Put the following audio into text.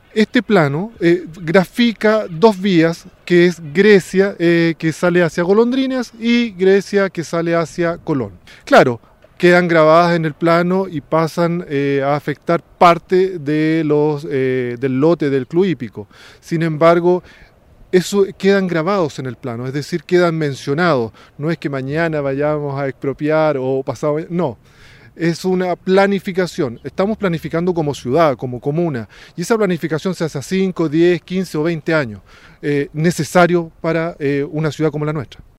Este plano grafica dos vías, que es Grecia, que sale hacia Golondrinas, y Grecia, que sale hacia Colón. Claro, quedan grabadas en el plano y pasan a afectar parte de del lote del club hípico. Sin embargo, eso quedan grabados en el plano, es decir, quedan mencionados. No es que mañana vayamos a expropiar o pasado, no. Es una planificación. Estamos planificando como ciudad, como comuna. Y esa planificación se hace a 5, 10, 15 o 20 años. Necesario para una ciudad como la nuestra.